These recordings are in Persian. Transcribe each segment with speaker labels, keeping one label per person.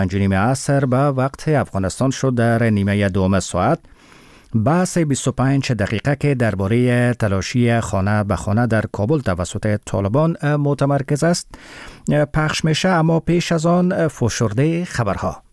Speaker 1: 5 عصر به وقت افغانستان شد. در نیمه دوم ساعت بحث 25 دقیقه که درباره تلاشی خانه به خانه در کابل توسط طالبان متمرکز است پخش میشه، اما پیش از آن فشرده خبرها.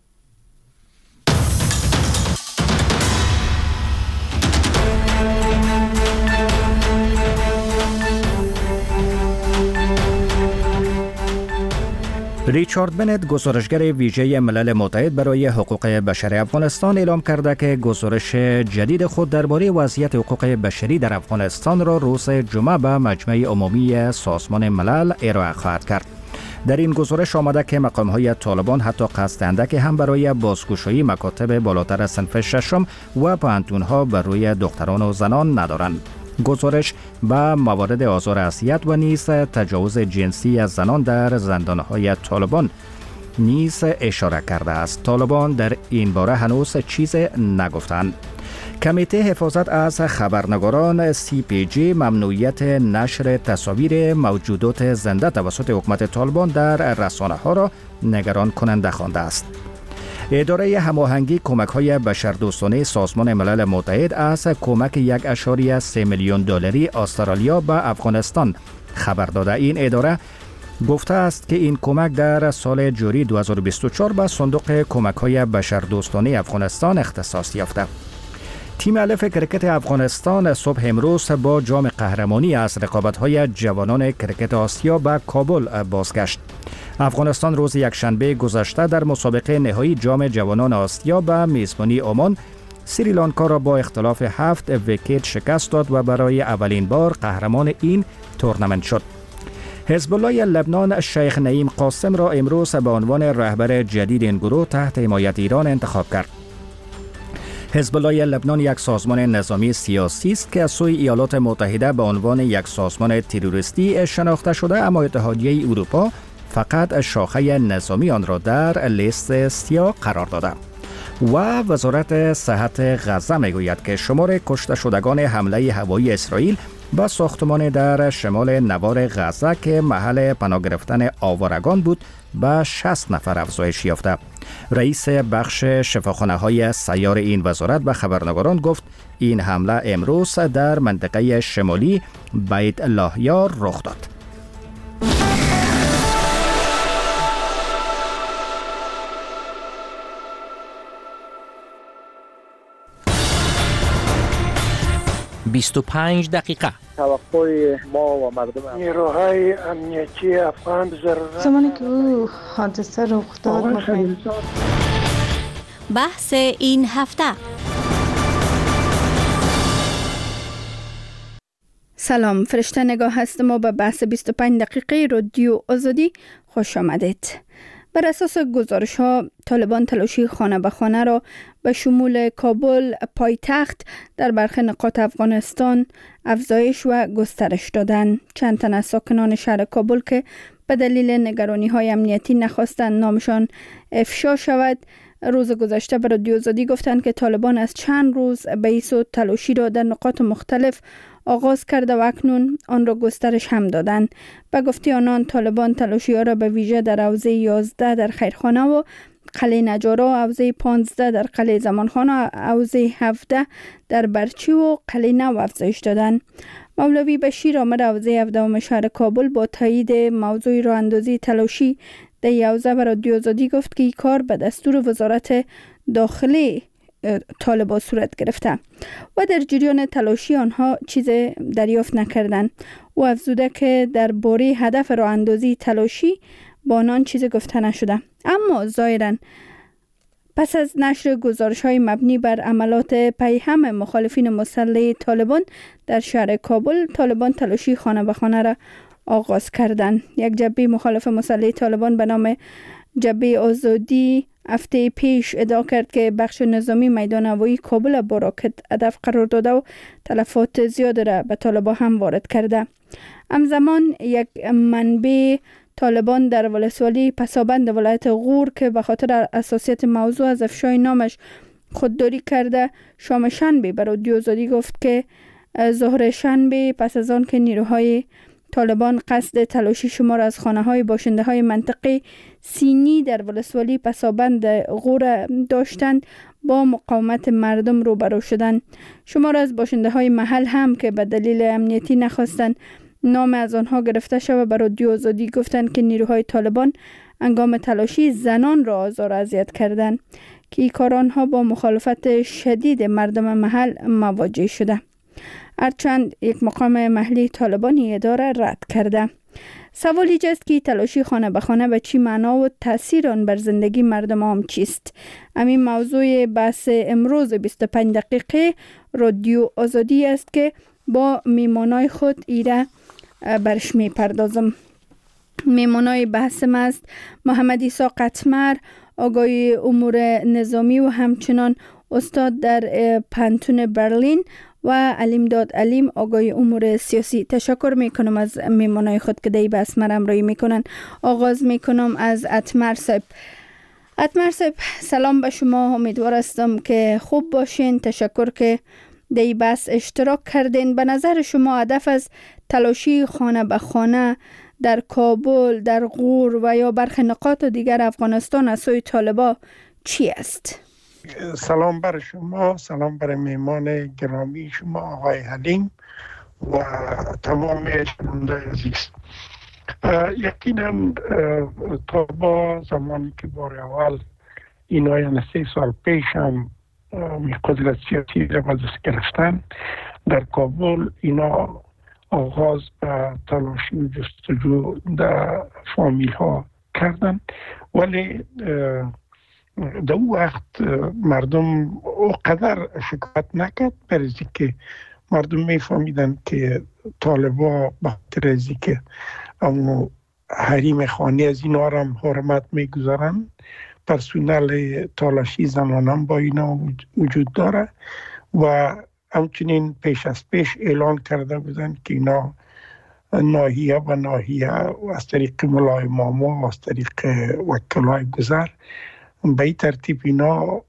Speaker 1: ریچارد بنت، گزارشگر ویژه ملل متحد برای حقوق بشر افغانستان، اعلام کرده که گزارش جدید خود درباره وضعیت حقوق بشری در افغانستان را روز جمعه به مجمع عمومی سازمان ملل ارائه خواهد کرد. در این گزارش آمده که مقام‌های طالبان حتی قصد اندکی هم برای بازگشایی مکاتب بالاتر صنف ششم و پوهنتون‌ها بر روی دختران و زنان ندارند. گزارش به موارد آزار اذیت و نیز تجاوز جنسی از زنان در زندان‌های طالبان نیز اشاره کرده است. طالبان در این باره هنوز چیز نگفتند. کمیته حفاظت از خبرنگاران CPJ ممنوعیت نشر تصاویر موجودات زنده توسط حکومت طالبان در رسانه‌ها را نگران کننده خوانده است. اداره هماهنگی کمک‌های بشردوستانه سازمان ملل متحد از کمک 1.3 میلیون دلاری استرالیا به افغانستان خبر داده. این اداره گفته است که این کمک در سال جاری 2024 به صندوق کمک‌های بشردوستانه افغانستان اختصاص یافته. تیم الف کرکت افغانستان صبح امروز با جام قهرمانی از رقابت‌های جوانان کرکت آسیا به کابل بازگشت. افغانستان روز یکشنبه گذشته در مسابقه نهایی جام جوانان آسیا به میزبانی عمان سریلانکا را با اختلاف 7 ویکت شکست داد و برای اولین بار قهرمان این تورنمنت شد. حزب الله لبنان شیخ نعیم قاسم را امروز به عنوان رهبر جدید این گروه تحت حمایت ایران انتخاب کرد. حزب الله لبنان یک سازمان نظامی سیاسی است که از سوی ایالات متحده به عنوان یک سازمان تروریستی شناخته شده، اما اتحادیه اروپا فقط شاخه نظامی آن را در لیست سیاه قرار داده. و وزارت صحت غزه میگوید که شمار کشته شدگان حمله هوایی اسرائیل به ساختمان در شمال نوار غزه که محل پناه گرفتن آوارگان بود به 60 نفر افزایش یافته. رئیس بخش شفاخانه‌های سیار این وزارت به خبرنگاران گفت این حمله امروز در منطقه شمالی بیت لاهیا رخ داد.
Speaker 2: بیست دقیقه
Speaker 3: توقع ما و مردم
Speaker 4: نیروهای امنیتی افغان ضرورت
Speaker 5: زمانی که او حادثه رخ داد
Speaker 6: بحث این هفته.
Speaker 7: سلام، فرشته نگاه هستم. ما به بحث 25 دقیقه رادیو آزادی خوش آمدید. بر اساس گزارش ها طالبان تلاشی خانه به خانه را به شمول کابل پایتخت در برخی نقاط افغانستان افزایش و گسترش دادند. چند تن از ساکنان شهر کابل که به دلیل نگرانی های امنیتی نخواستند نامشان افشا شود روز گذشته به رادیو آزادی گفتند که طالبان از چند روز به این سو تلاشی را در نقاط مختلف آغاز کرده و اکنون آن را گسترش هم دادند. به گفته آنان طالبان تلاشی ها را به ویژه در حوزه 11 در خیرخانه و قلعه نجارا، حوزه 15 در قلعه زمانخانه، حوزه 17 در برچی و قلعه نو افزایش دادند. مولوی بشیر آمد حوزه 17 شهر کابل با تایید موضوع راه اندازی تلاشی در حوزه به رادیو آزادی گفت که این کار به دستور وزارت داخلی طالبان صورت گرفته و در جریان تلاشی آنها چیز دریافت نکردند. او افزوده که در باره هدف راه اندازی تلاشی با آنان چیز گفته نشده. اما ظاهراً پس از نشر گزارش‌های مبنی بر عملات پیهم مخالفین مسلح طالبان در شهر کابل، طالبان تلاشی خانه به خانه را آغاز کردند. یک جبهه مخالف مسلح طالبان به نام جبهه آزادی هفته پیش ادعا کرد که بخش نظامی میدان هوایی کابل با راکت هدف قرار داده و تلفات زیاد را به طالبان هم وارد کرده. همزمان یک منبع طالبان در ولسوالی پسابند ولایت غور که به خاطر حساسیت موضوع از افشای نامش خودداری کرده شام شنبه به رادیو آزادی گفت که ظهر شنبه پس از آن که نیروهای طالبان قصد تلاشی شما را از خانه های باشنده های منطقه سینی در ولسوالی پسابند غور داشتند با مقاومت مردم روبرو شدند. شما را از باشنده های محل هم که به دلیل امنیتی نخواستند نام از آنها گرفته شود به رادیو آزادی گفتند که نیروهای طالبان هنگام تلاشی زنان را آزار و اذیت کردند که کارانها با مخالفت شدید مردم محل مواجه شده. هرچند یک مقام محلی طالبانی اداره رد کرده. سوال ایجاست که تلاشی خانه به خانه به چی معنا و تاثیر آن بر زندگی مردم عام چیست؟ همین موضوع بحث امروز 25 دقیقه رادیو آزادی است که با میمانای خود ایره برش می پردازم. میمانای بحثم است محمد عیسی قطمر، آقای امور نظامی و همچنان استاد در پانتون برلین و علیم داد علیم، آقای امور سیاسی. تشکر میکنم از میمانای خود که دی بحث مرا همراهی میکنن. آغاز میکنم از اتمر صاحب. اتمر صاحب سلام به شما، امیدوار هستم که خوب باشین. تشکر که دی بحث اشتراک کردین. به نظر شما هدف از تلاشی خانه به خانه در کابل، در غور و یا برخی نقاط دیگر افغانستان از سوی طالبان چی است؟
Speaker 4: سلام بر شما، سلام بر میمان گرامی شما آقای حلیم و تمام شنوندگان عزیز. یقینا طالبان زمانی که بار اول اینا یعنی 3 سال پیش هم قدرت سیاسی را به دست گرفتن در کابل، اینا آغاز به تلاشی و جستجو در فامیل ها کردن، ولی در اون وقت مردم اونقدر شکایت نکرد، برای که مردم میفهمیدن که طالبا به خاطر از که حریم خانه از اینا را هم حرمت میگذارن، پرسونل تالاشی زنان هم با اینا وجود داره و همچنین پیش از پیش اعلان کرده بودن که اینا ناحیه و ناحیه و از طریق ملای ماما و از طریق وکلای گذر به این ترتیب اینا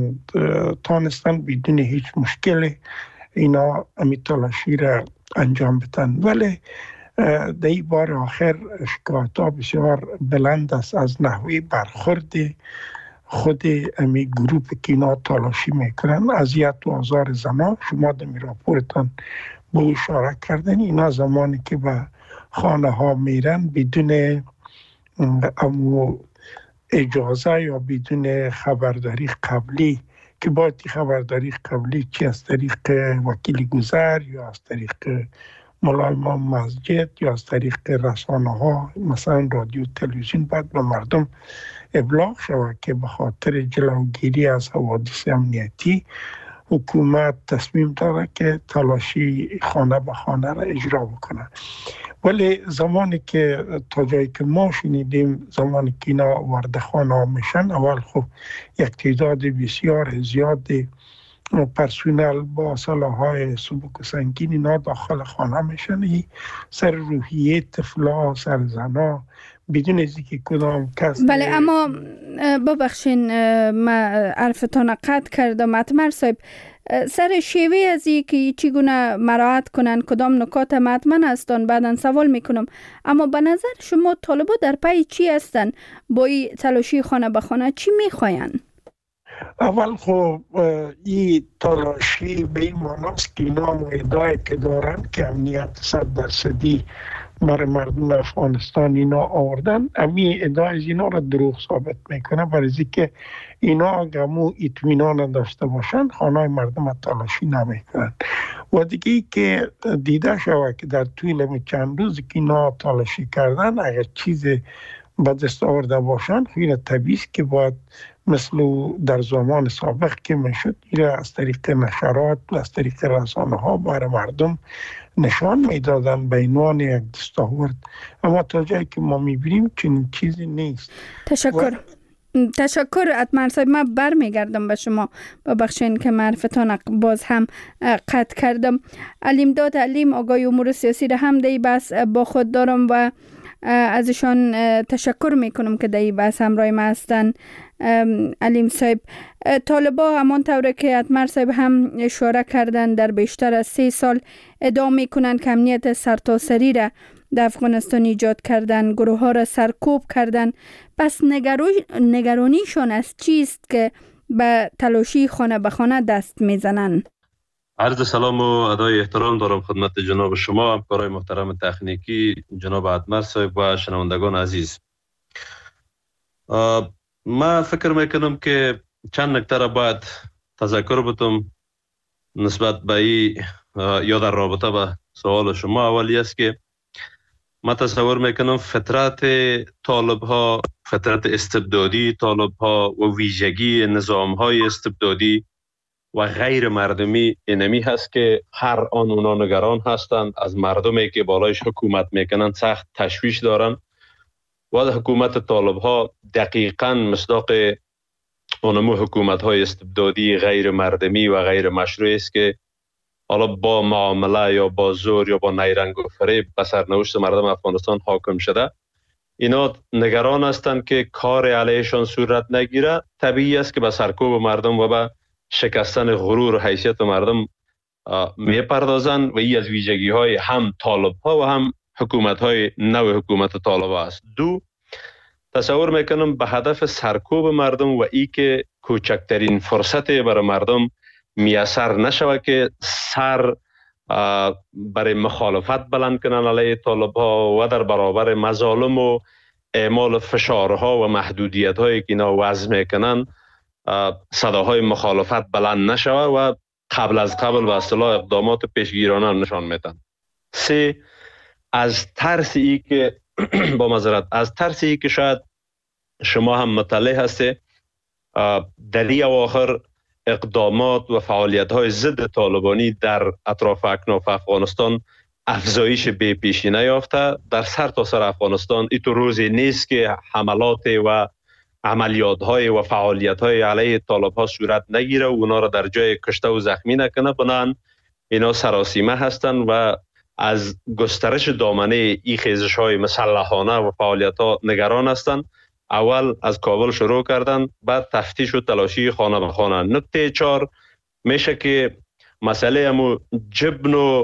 Speaker 4: تانستن بدون هیچ مشکل اینا امی تلاشی را انجام بدن. ولی در این بار آخر شکایت ها بسیار بلند است از نحوه برخورد خود امی گروپ که اینا تلاشی میکنن، اذیت و آزار زنان. شما در راپورتان به اشاره کردن اینا زمانی که به خانه ها میرن بدون اجازه یا بدون خبرداری قبلی، که باید خبرداری قبلی چی از طریق وکیل گذر یا از طریق ملای مسجد یا از طریق رسانه ها مثلا رادیو تلویزیون باید به مردم ابلاغ شود که به خاطر جلوگیری از حوادث امنیتی حکومت تصمیم داره که تلاشی خانه به خانه را اجرا بکنه. ولی زمانی که تا جایی که ما شنیدیم زمانی که اینا وارد خانه ها میشن، اول خب یک تعداد بسیار زیاد پرسونل با سلاح‌های سبک و سنگین اینا داخل خانه میشن، سر روحیه طفلا، سر زنا، بدون از اینکه کدام کس.
Speaker 7: بله، اما ببخشین ما عرفتان قطع کردم اتمر صاحب، سر شیوه از اینکه چگونه مراعات کنن کدام نکات حتما هستن بعداً سوال میکنم. اما به نظر شما طالبان در پای چی هستن؟ با این تلاشی خانه به خانه چی میخواین؟
Speaker 4: اول خب این تلاشی به این معناست که اینا ادعای که دارن که امنیت 100% برای مردم افغانستان اینا آوردن، امی ادعای اینا را دروغ ثابت میکنه، برای اینکه اینا گمو اطمینان داشته باشن خانه مردم تلاشی نمیکنن. و دیگه که دیده شود که در طول چند روز که اینا تلاشی کردن اگر چیز به دست آورده باشن خیلی طبیعی است که باید مثل در زمان سابق که میشد اینا از طریق نشرات و از طریق رسانه ها برای مردم نشان میدادن به عنوان یک دستاورد، اما تا جایی که ما میبینیم چنین چیزی نیست.
Speaker 7: تشکر اتمر صاحب. من برمیگردم به شما، ببخشین که معرفتان باز هم قطع کردم. علیم داد علیم، آقای امور سیاسی را هم دی بس با خود دارم و ازشان تشکر میکنم که دی بس همراه ما هستن. علیم صاحب، طالبان همان طوره که اتمر صاحب هم اشاره کردن در بیشتر از 3 سال ادعا میکنن که امنیت سرتاسری را در افغانستان ایجاد کردن، گروه ها را سرکوب کردن. پس نگرانیشان از چیست که به تلاشی خانه به خانه دست میزنن؟
Speaker 2: عرض سلام و ادای احترام دارم خدمت جناب شما، همکارای محترم تکنیکی، جناب ادمر صاحب و شنوندگان عزیز. ما فکر میکنم که چند نکته را باید تذکر بدم نسبت به این یا در رابطه با سوال شما. اولی است که ما تصور میکنم فطرت طالب ها، فطرت استبدادی طالب ها و ویژگی نظام های استبدادی و غیر مردمی اینمی هست که هر آن اونا نگران هستند از مردمی که بالایش حکومت میکنن، سخت تشویش دارن و حکومت طالب ها دقیقاً مصداق اونمو حکومت های استبدادی غیر مردمی و غیر مشروعی است که حالا با معامله یا با زور یا با نیرنگ و فریب به سرنوشت مردم افغانستان حاکم شده. اینا نگران هستند که کار علیهشان صورت نگیره. طبیعی است که به سرکوب مردم و به شکستن غرور و حیثیت مردم می پردازند و این از ویژگی های هم طالب ها و هم حکومت های نو حکومت طالب است. دو، تصور میکنم به هدف سرکوب مردم و ای که کوچکترین فرصت برای مردم میسر نشوه که سر برای مخالفت بلند کنن علیه طالب ها و در برابر مظالم و اعمال فشارها و محدودیت هایی که اینا وضع میکنن صداهای مخالفت بلند نشوه و قبل از قبل به اصطلاح اقدامات پیشگیرانه نشان میدن. سه، از ترس ای که با معذرت از ترس ای که شاید شما هم مطلع هسته در این اواخر اقدامات و فعالیت های ضد طالبانی در اطراف اکناف افغانستان افزایش بی پیشی نیافته. در سرتاسر افغانستان این تو روزی نیست که حملات و عملیات های و فعالیت های علیه طالب ها صورت نگیره و اونا را در جای کشته و زخمی نکنه. بنابراین اینا سراسیمه هستند و از گسترش دامنه این خیزش های مسلحانه و فعالیت ها نگران هستند. اول از کابل شروع کردن، بعد تفتیش و تلاشی خانه به خانه. نکته 4 میشه که مسئله همو جبن و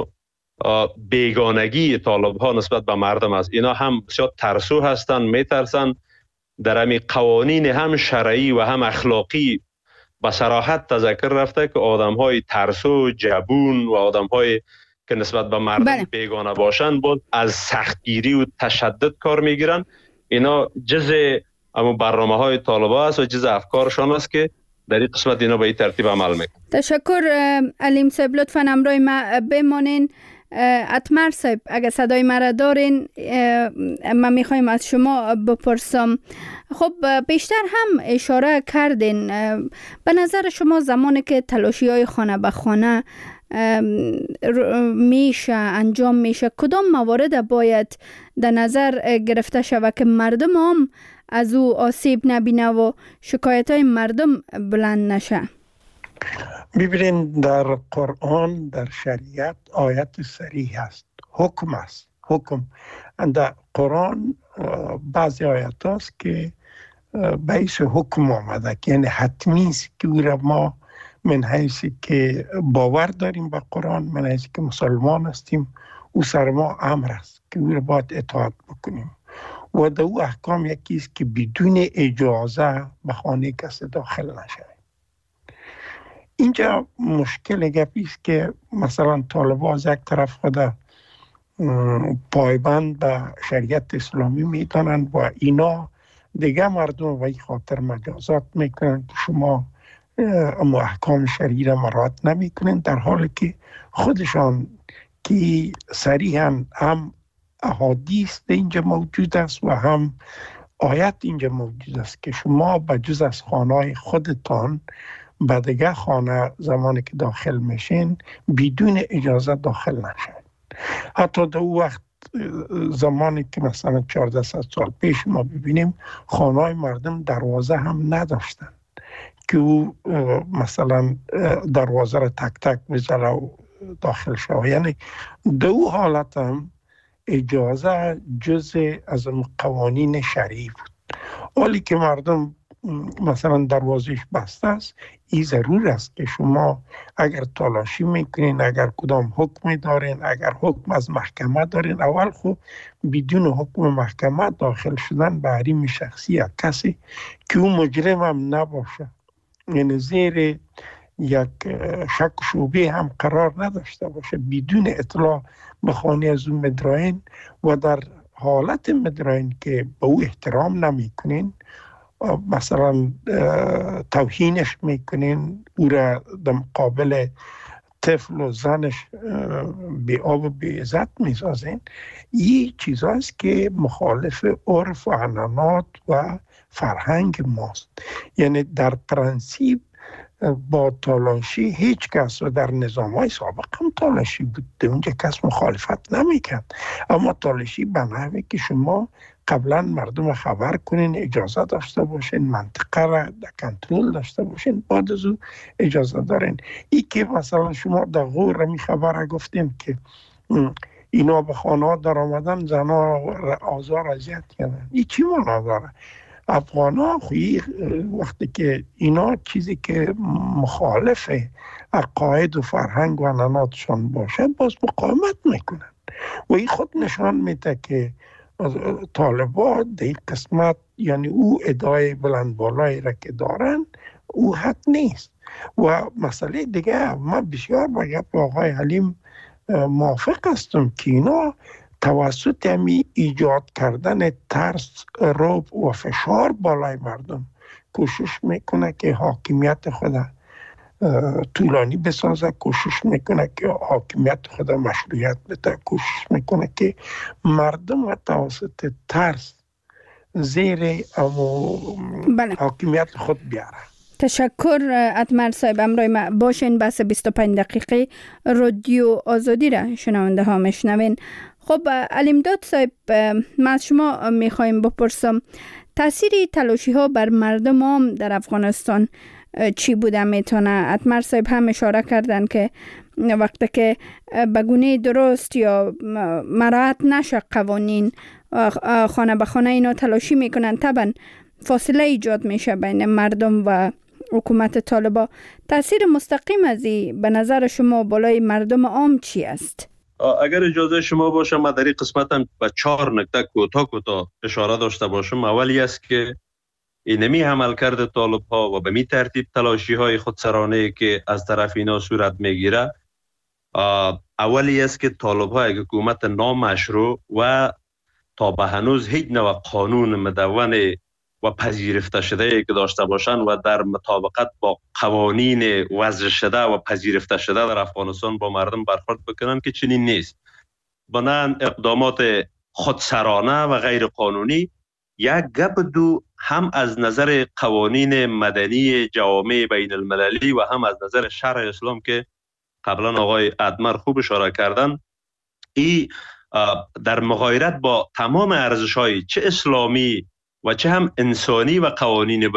Speaker 2: بیگانگی طالب ها نسبت به مردم است. اینا هم بسیار ترسو هستند، میترسند در همی قوانین هم شرعی و هم اخلاقی به صراحت تذکر رفته که آدم های ترسو، جبون و آدم های که نسبت به مردم بیگانه باشند بود از سختگیری و تشدد کار میگیرن. اینا جزء اما برنامه های طالبا است و جزء افکارشان است که در این قسمت اینا به این ترتیب عمل میکنن.
Speaker 7: تشکر علیم صاحب، لطفاً همراه ما بمانین. اتمر صاحب اگر صدای مرا دارین من میخوایم از شما بپرسم. خب بیشتر هم اشاره کردین، به نظر شما زمانی که تلاشی های خانه به خانه میشه انجام میشه، کدام موارد باید در نظر گرفته شود که مردم هم از او آسیب نبینه و شکایت های مردم بلند نشه؟
Speaker 4: ببینید در قرآن، در شریعت آیت صریح است، حکم است. حکم در قرآن بعضی آیات است که بیس حکم آمده که یعنی حتمی است که ما من حیثی که باور داریم به قرآن، من حیثی که مسلمان هستیم، او سر ما امر است که او را باید اطاعت بکنیم و در او احکام یکی است که بدون اجازه به خانه کسی داخل نشه. اینجا مشکل گپی است که مثلا طالبان از یک طرف خود پایبند به شریعت اسلامی میدانند و اینا دیگه مردم و این خاطر مجازات میکنند که شما اما احکام شرعی را مراعات نمیکنند، در حالی که خودشان که صریحاً هم احادیث اینجا موجود است و هم آیت اینجا موجود است که شما به جز از خانه خودتان به دیگه خانه زمانی که داخل میشین بدون اجازه داخل نشین. حتی در او وقت زمانی که مثلا 1400 سال پیش ما ببینیم خانه مردم دروازه هم نداشتن که او مثلا دروازه را تک تک بزنه و داخل شود. یعنی در او حالت هم اجازه جزء از قوانین شرعی بود، حالی که مردم مثلا دروازش بسته است، این ضرور است که شما اگر تلاشی میکنین، اگر کدام حکم دارین، اگر حکم از محکمه دارین، اول خب بدون حکم محکمه داخل شدن به حریم شخصی کسی که اون مجرم هم نباشه، یعنی زیر یک شک شبهه هم قرار نداشته باشه، بدون اطلاع به خانه از اون مدرعین و در حالت مدرعین که به او احترام نمیکنین، مثلا توهینش میکنین، او را در مقابل طفل و زنش بی آب و بی عزت میسازین، این چیز هست که مخالف عرف و عنعنات و فرهنگ ماست. یعنی در پرنسیپ با تالاشی هیچ کس، و در نظام‌های سابق هم تالاشی بود، اونجا کس مخالفت نمیکرد، اما تالاشی به نحوی که شما قبلا مردم خبر کنین، اجازه داشته باشین، منطقه را در کنترل داشته باشین، بعد از او اجازه دارین. ای که مثلا شما در غور می خبر گفتین که اینا به خانه در آمدن زنها را آزار اذیت کردن، این چی معنا داره؟ افغانا خویی وقتی که اینا چیزی که مخالف عقاید و فرهنگ و عنعناتشان باشه باز مقاومت میکنن و این خود نشان میده که طالبان در این قسمت، یعنی او ادعای بلند بالایی را که دارن او حق نیست. و مسئله دیگه، من بسیار با گپ آقای حلیم موافق هستم که اینا توسط همی ایجاد کردن ترس، رعب و فشار بالای مردم کوشش میکنه که حاکمیت خود طولانی بسازه، کوشش میکنه که حاکمیت خود مشروعیت بده، کوشش میکنه که مردم توسط ترس زیر حاکمیت خود بیاره.
Speaker 7: تشکر اتمر صاحب. امروز ما باشین بس 25 دقیقه رادیو آزادی را شنونده ها میشنوین. خب علیمداد صاحب، من از شما میخوایم بپرسم تاثیر تلاشی ها بر مردم عام در افغانستان چی بوده میتونه؟ اتمر صاحب هم اشاره کردن که وقتی که بگونه درست یا مراعات نشه قوانین، خانه به خانه اینا تلاشی میکنن، طبعا فاصله ایجاد میشه بین مردم و حکومت طالبان. تاثیر مستقیم از این به نظر شما بالای مردم عام چی است؟
Speaker 2: اگر اجازه شما باشه من در این قسمت هم به 4 نکته کوتاه اشاره داشته باشم. اولی است که اینمی عمل کرده طالب ها و به می ترتیب تلاشی های خودسرانه که از طرف اینا صورت میگیره، اولی است که طالب ها یک حکومت نامشروع و تا به هنوز هیچ نوع قانون مدون و پذیرفته شده که داشته باشند و در مطابقت با قوانین وضع شده و پذیرفته شده در افغانستان با مردم برخورد بکنن که چنین نیست. بنابراین اقدامات خودسرانه و غیر قانونی یک گپ دو، هم از نظر قوانین مدنی جوامع بین المللی و هم از نظر شرع اسلام که قبلا آقای ادمر خوب اشاره کردن، این در مغایرت با تمام ارزش‌های چه اسلامی و چه هم انسانی و قوانین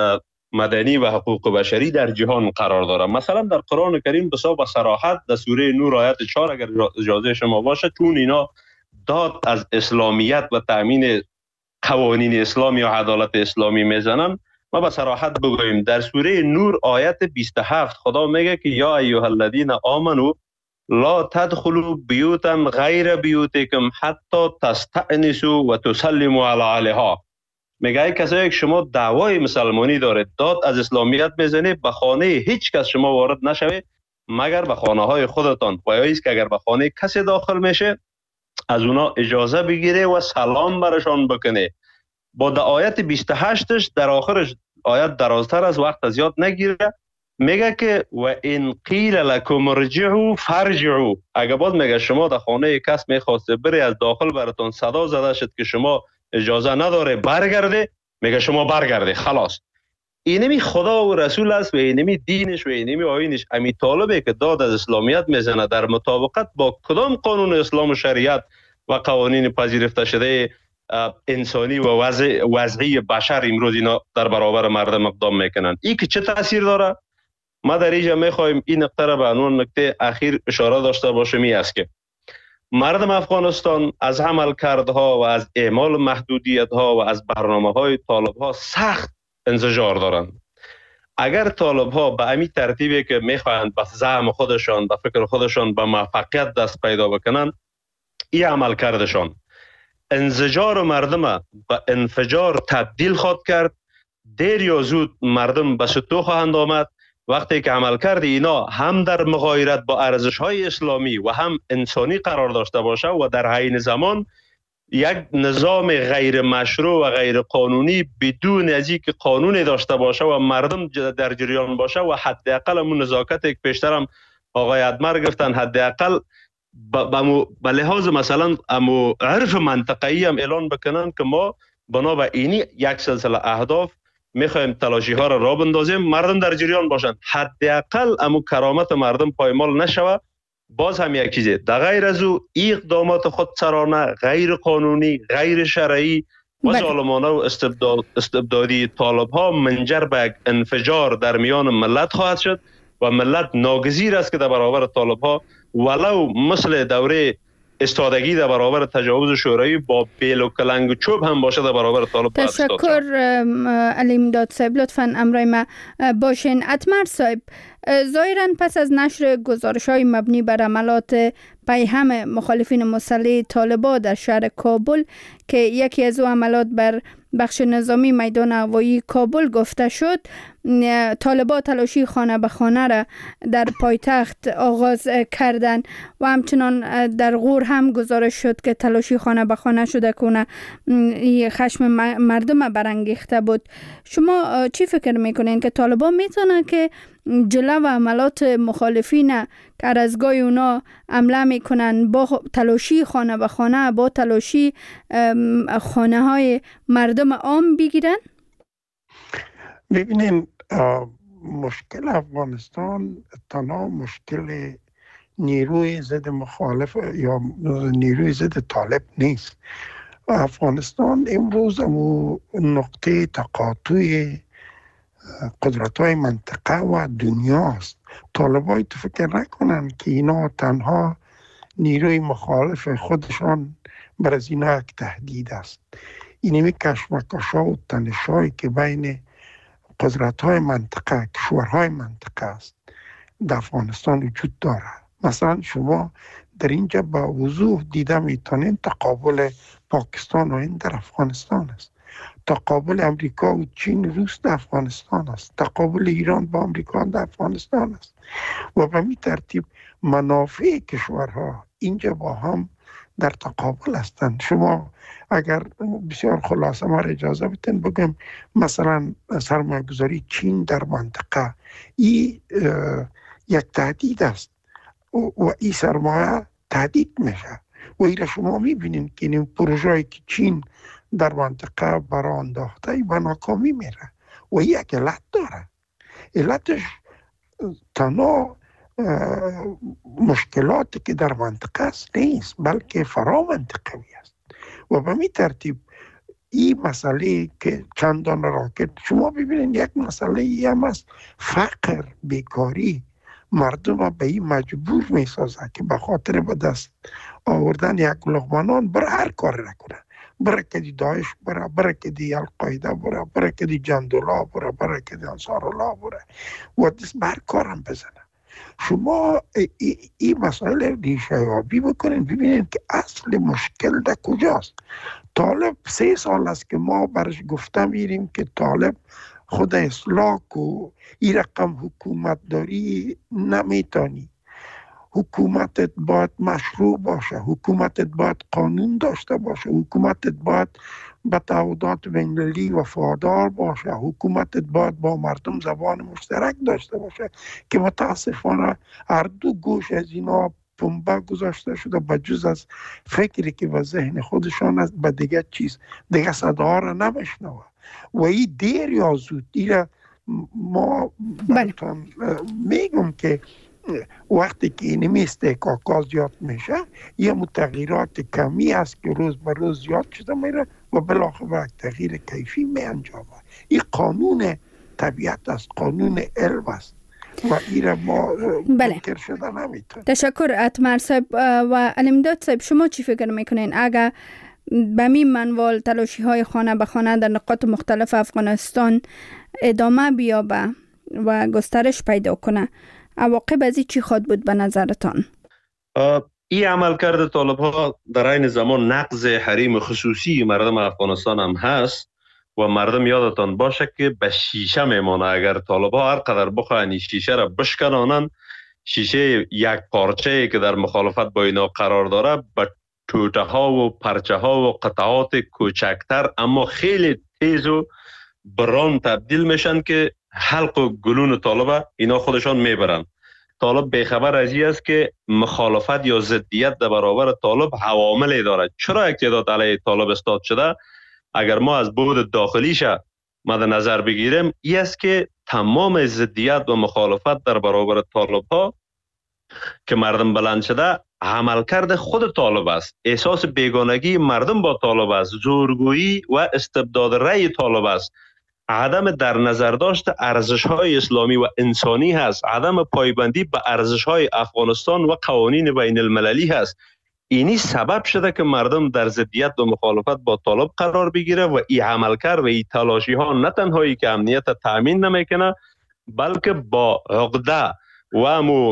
Speaker 2: مدنی و حقوق بشری در جهان قرار داره. مثلا در قرآن کریم به صراحت در سوره نور آیت 4 اگر اجازه شما باشه، چون اینا داد از اسلامیت و تأمین قوانین اسلامی و عدالت اسلامی میزنن، ما به صراحت بگوییم در سوره نور آیت 27 خدا میگه که یا ایها الذین آمنوا لا تدخلوا بیوتا غیر بیوتکم حتی تستأنسوا و تسلموا علی اهلها. میگه ای کسایی که شما دعوای مسلمانی دارید، داد از اسلامیت میزنید، به خانه هیچ کس شما وارد نشوید مگر به خانه های خودتان، و یا ایست که اگر به خانه کسی داخل میشه از اونا اجازه بگیره و سلام برشان بکنه. با در آیت 28ش در آخرش آیت درازتر از وقت از یاد نگیره، میگه که و ان قیل لکم ارجعوا فارجعوا. اگر باز میگه شما در خانه کس میخواسته بری، از داخل براتون صدا زده شد که شما اجازه نداره برگرده، میگه شما برگرده، خلاص. اینمی خدا و رسول است و اینمی دینش و اینمی آیینش. امی طالبه که داد از اسلامیت میزنه در مطابقت با کدام قانون اسلام و شریعت و قوانین پذیرفته شده انسانی و وضعی بشر امروز اینا در برابر مردم اقدام میکنن. این که چه تاثیر داره؟ ما در اینجا میخوایم این نقطه را به عنوان نکته اخیر اشاره داشته باشم. این است که مردم افغانستان از عملکردها و از اعمال محدودیت‌ها و از برنامه‌های طالب‌ها سخت انزجار دارند. اگر طالب ها به امی ترتیبی که میخواهند به زعم خودشان، به فکر خودشان به موفقیت دست پیدا بکنند، این عمل کردشان انزجار مردم به انفجار تبدیل خواهد کرد. دیر یا زود مردم به سطوح خواهند آمد. وقتی که عمل کرد اینا هم در مغایرت با ارزش های اسلامی و هم انسانی قرار داشته باشه و در عین زمان یک نظام غیر مشروع و غیر قانونی بدون از اینکه قانونی داشته باشه و مردم در جریان باشه و حداقل همون نزاکتی که پیشتر هم آقای ادمر گفتن، حداقل به لحاظ مثلا امو عرف منطقه‌ای هم اعلان بکنن که ما بنا به اینی یک سلسله اهداف میخوایم تلاشی ها را بندازیم، مردم در جریان باشند، حداقل امو کرامت مردم پایمال نشوه. باز هم یک چیزه در غیر از او اقدامات خودسرانه، غیر قانونی، غیر شرعی و ظالمانه و استبدادی طالب ها منجر به یک انفجار در میان ملت خواهد شد و ملت ناگزیر است که در برابر طالب ها ولو مثل دوره استادگی در برابر تجاوز شوروی با بیل و کلنگ و چوب هم باشه در برابر طالب.
Speaker 7: تشکر علی امداد صاحب، لطفاً امرای ما باشین. اتمر صاحب، ظاهراً پس از نشر گزارش‌های مبنی بر عملات پیهم مخالفین مسلح طالبان در شهر کابل که یکی از او عملات بر بخش نظامی میدان هوایی کابل گفته شد، طالبان تلاشی خانه به خانه را در پایتخت آغاز کردند و همچنان در غور هم گزارش شد که تلاشی خانه به خانه شده کنه خشم مردم برانگیخته بود. شما چی فکر میکنین که طالبان میتونه که جلو و عملات مخالفین که از گاهی اونا عمله میکنن با تلاشی خانه به خانه، با تلاشی خانه های مردم عام بگیرن؟
Speaker 4: ببینین، مشکل افغانستان تنها مشکل نیروی ضد مخالف یا نیروی ضد طالب نیست. افغانستان امروز نقطه تقاطع قدرت‌های منطقه و دنیاست. طالبای تو فکر نکنن که اینا تنها نیروی مخالف خودشان بر از اینا یک تهدید است. اینمی کشمکش‌ها و تنش‌هایی که بین قدرت‌های منطقه، کشورهای منطقه است در افغانستان وجود داره. مثلا شما در اینجا با وضوح دیده میتونین تقابل پاکستان و هند در افغانستان است، تقابل امریکا و چین روس در افغانستان است، تقابل ایران با امریکا در افغانستان است و به می ترتیب منافع کشورها اینجا با هم در تقابل هستند. شما اگر بسیار خلاصه ما اجازه بدین بگم مثلا سرمایه‌گذاری چین در منطقه این یک تهدید است و این سرمایه تهدید میشه و این شما میبینید که این پروژه‌ای که چین در منطقه برای انداخته به ناکامی میره و یک علت داره. علتش تنها مشکلاتی که در منطقه است نیست، بلکه فرا منطقوی است و به می ترتیب این مسئله که چندان راکت شما ببینید یک مسئله هم است، فقر، بیکاری مردم به این مجبور می سازه که به خاطر به دست آوردن یک لقمه نان بر هر کار نکنه، برای که دی داعش بره، برای که دی القاعده بره، برای که دی جندولا بره، برای که دی انصارالله بره و دست بر کارم بزنه. شما این مسئله ریشه یابی بکنین ببینین که اصل مشکل در کجاست. طالب 3 سال است که ما برش گفته میریم که طالب خود اصلاح و این رقم حکومت داری نمیتانی. حکومتت باید مشروع باشه، حکومتت باید قانون داشته باشه، حکومتت باید به تعهدات بین‌المللی وفادار باشه، حکومتت باید با مردم زبان مشترک داشته باشه که متاسفانه هر دو گوش از اینا پنبه گذاشته شده به جز از فکری که به ذهن خودشان است به دیگه چیز دیگه صدا را نمیشنوه و این دیر یا زود دیره. ما براتون میگم که وقتی که اینمی استحقاقات زیاد میشه یه متغیرات کمی است که روز به روز زیاد شده میره و بالاخره یک تغییر کیفی می انجامه. این قانون طبیعت است، قانون علم است و این ما منکر شده نمیتونه.
Speaker 7: تشکر اتمر صاحب. و علی امداد صاحب، شما چی فکر میکنین اگر به می منوال تلاشی های خانه به خانه در نقاط مختلف افغانستان ادامه بیابه و گسترش پیدا کنه، عواقب از چی خواهد بود به نظرتان؟
Speaker 2: این عملکرد طالب ها در این زمان نقض حریم خصوصی مردم افغانستان هم هست و مردم یادتان باشه که به شیشه میمانه. اگر طالب ها هر قدر بخواهند شیشه را بشکنانند، شیشه یک پارچه که در مخالفت با اینا قرار داره به توته ها و پرچه ها و قطعات کوچکتر اما خیلی تیز و بران تبدیل میشن که حلق و گلون طالب اینا خودشان میبرن. طالب بیخبر از این است که مخالفت یا ضدیت در برابر طالب عواملی دارد. چرا یک تعداد علیه طالب استاد شده؟ اگر ما از بعد داخلیش مد نظر بگیریم، این است که تمام ضدیت و مخالفت در برابر طالب ها که مردم بلند شده عملکرد خود طالب است. احساس بیگانگی مردم با طالب است، زورگویی و استبداد رأی طالب است، عدم در نظر داشت ارزش‌های اسلامی و انسانی هست، عدم پایبندی به ارزش‌های افغانستان و قوانین بین المللی هست. اینی سبب شده که مردم در ضدیت و مخالفت با طالب قرار بگیره و این عملکرد و این تلاشی ها نه تنهایی که امنیت تأمین نمیکنه، بلکه با عقده و امو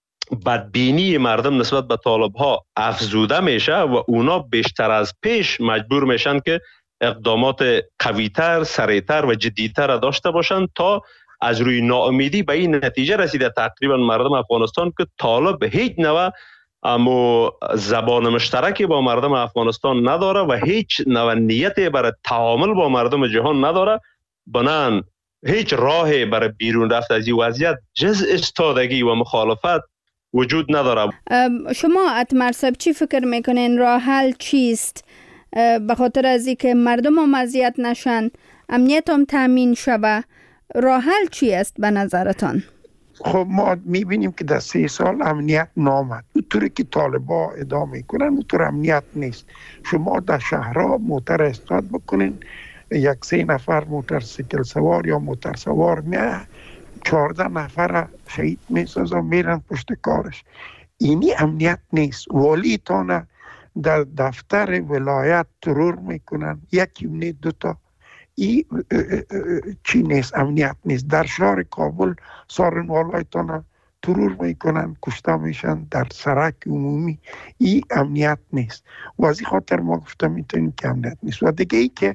Speaker 2: بدبینی مردم نسبت به طالب ها افزوده میشه و اونا بیشتر از پیش مجبور میشن که اقدامات قویتر، سریعتر و جدیتر داشته باشند تا از روی ناامیدی به این نتیجه رسیده تقریبا مردم افغانستان که طالب هیچ نوع اما زبان مشترکی با مردم افغانستان نداره و هیچ نوع نیتی برای تعامل با مردم جهان نداره. بنان هیچ راهی برای بیرون رفت از این وضعیت جز استادگی و مخالفت وجود نداره.
Speaker 7: شما اتمر صاحب چی فکر میکنین راه حل چیست؟ به خاطر از اینکه مردم هم اذیت نشن، امنیت هم تامین شوه، راه حل چی است به نظرتان؟
Speaker 4: خب ما میبینیم که در 3 سال امنیت نامد. اونطوری که طالبا ادامه کنن اونطور امنیت نیست. شما در شهرها موتر استاد بکنین، 1-3 نفر موتورسیکل سوار یا موتر سوار 14 نفر شهید میسازن میرن پشت کارش. اینی امنیت نیست. والیتان در دفتر ولایت ترور میکنن، 1 یا 2 تا. این چی نیست؟ امنیت نیست. در شهر کابل سارنوالایتان ترور میکنن، کشته میشن در سرک عمومی. این امنیت نیست و از این خاطر ما گفتم میتونیم که امنیت نیست. و دیگه ای که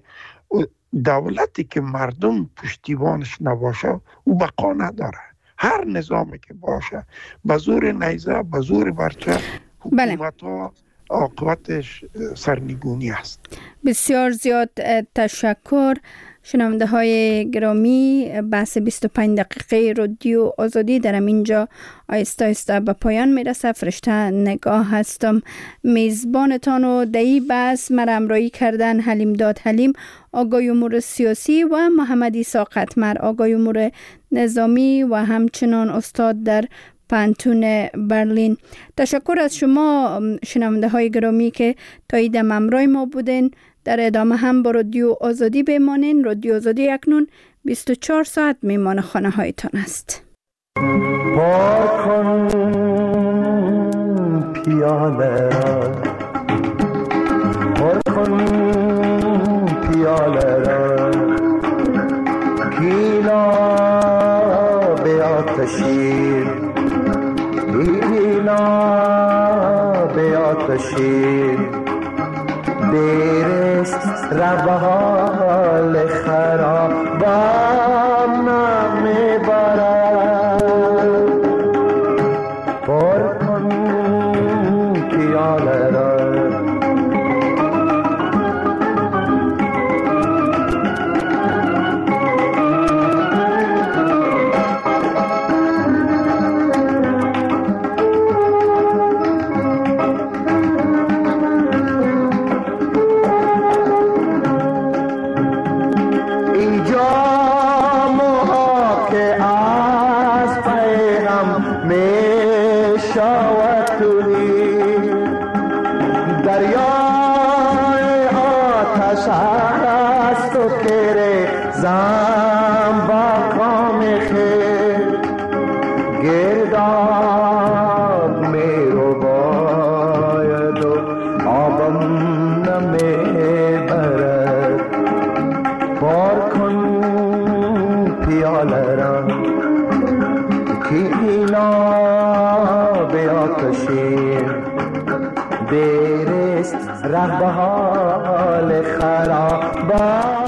Speaker 4: دولتی که مردم پشتیبانش نباشه او بقا نداره. هر نظامی که باشه به زور نیزه، به زور برچه، حکومت ها عاقبتش سرنگونی است.
Speaker 7: بسیار زیاد تشکر. شنونده های گرامی، بحث 25 دقیقه رادیو آزادی در اینجا آیسته آیسته به پایان میرسه. فرشته نگاه هستم، میزبانتان و دهی بحث مرا همراهی کردن حلیم داد حلیم، آقای امور سیاسی، و محمد عیسی قطمر، آقای امور نظامی و همچنان استاد در پانتون برلین. تشکر از شما شنونده های گرامی که تا ایدم همراه ما بودین. در ادامه هم با رادیو آزادی بمانین. رادیو آزادی اکنون 24 ساعت میمان خانه هایتان است.
Speaker 8: پاک کن پیاله را، پر کن پیاله را، گیلا به آتشین، گیلا به آتشین، دیرست روال خرابم نمیبرد. پر کن پیاله را، گرداب می رو باید و آبم نمی برم که اینا به آتشین دیرست ره به حال خرابات